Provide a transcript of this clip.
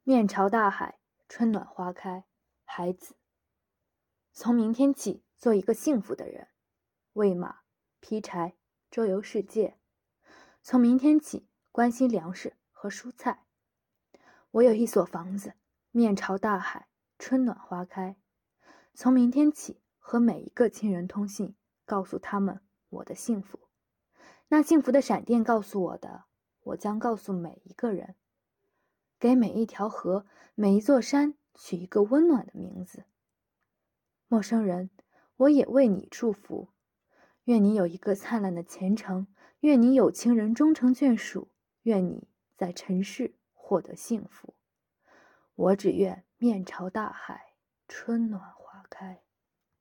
面朝大海，春暖花开。孩子，从明天起做一个幸福的人，喂马、劈柴、周游世界。从明天起关心粮食和蔬菜。我有一所房子，面朝大海，春暖花开。从明天起和每一个亲人通信，告诉他们我的幸福。那幸福的闪电告诉我的，我将告诉每一个人。给每一条河、每一座山取一个温暖的名字。陌生人，我也为你祝福。愿你有一个灿烂的前程，愿你有情人终成眷属，愿你在尘世获得幸福。我只愿面朝大海，春暖花开。